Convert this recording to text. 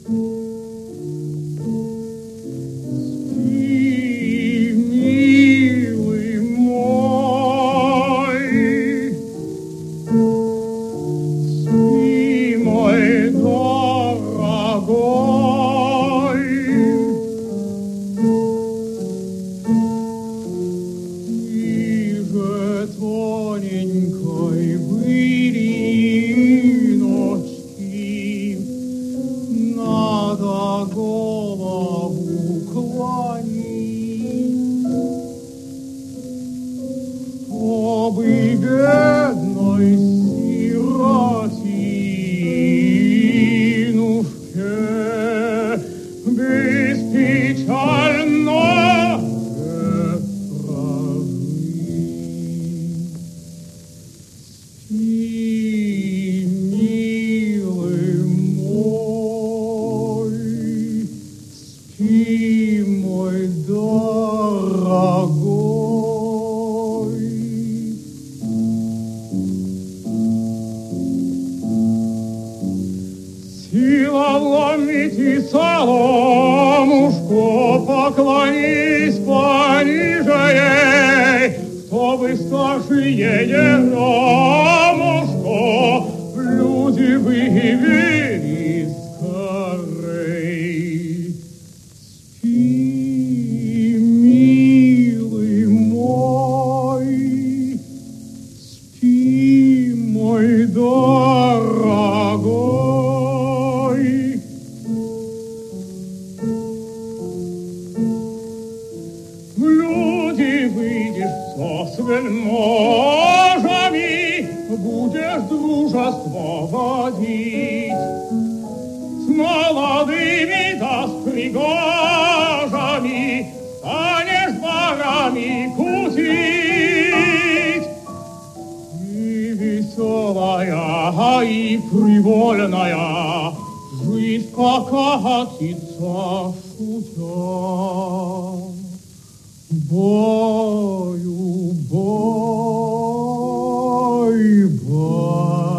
Поклонись пониже ей, кто бы старше ее рамушко, люди выявили скорей. Спи, милый мой, спи, мой дорогой. С вельможами будешь дружество водить, с молодыми да с пригожами станешь дворами кутить. И веселая, и привольная жизнь покатится шутя. Бою, бой, бой.